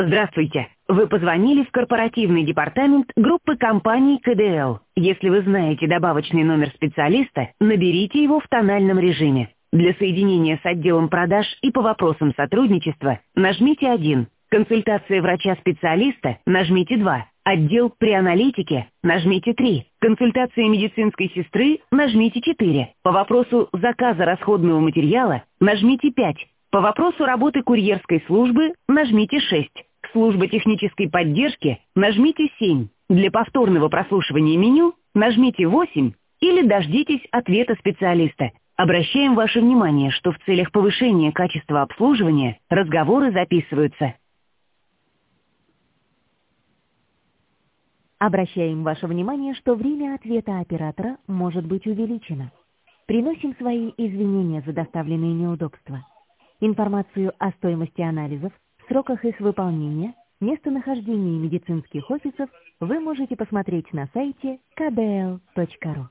Здравствуйте. Вы позвонили в корпоративный департамент группы компаний КДЛ. Если вы знаете добавочный номер специалиста, наберите его в тональном режиме. Для соединения с отделом продаж и по вопросам сотрудничества нажмите 1. Консультация врача-специалиста нажмите 2. Отдел при аналитике нажмите 3. Консультация медицинской сестры нажмите 4. По вопросу заказа расходного материала нажмите 5. По вопросу работы курьерской службы нажмите 6. Служба технической поддержки нажмите 7. Для повторного прослушивания меню нажмите 8 или дождитесь ответа специалиста. Обращаем ваше внимание, что в целях повышения качества обслуживания разговоры записываются. Обращаем ваше внимание, что время ответа оператора может быть увеличено. Приносим свои извинения за доставленные неудобства. Информацию о стоимости анализов, сроках их выполнения, местонахождении медицинских офисов вы можете посмотреть на сайте kdl.ru.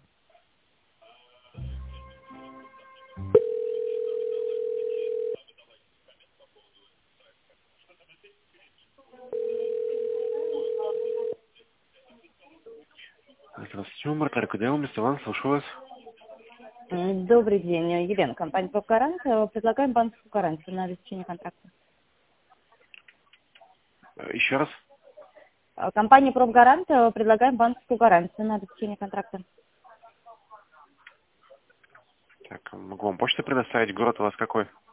Здравствуйте, Марта КДЛ, мистер Иван, слушаю вас. Добрый день, Елена, компания «Пробгарант». Предлагаем банковскую гарантию на обеспечение контракта. Еще раз. Компания «Пробгарант» предлагаем банковскую гарантию на обеспечение контракта. Так, могу вам почту предоставить. Город у вас какой?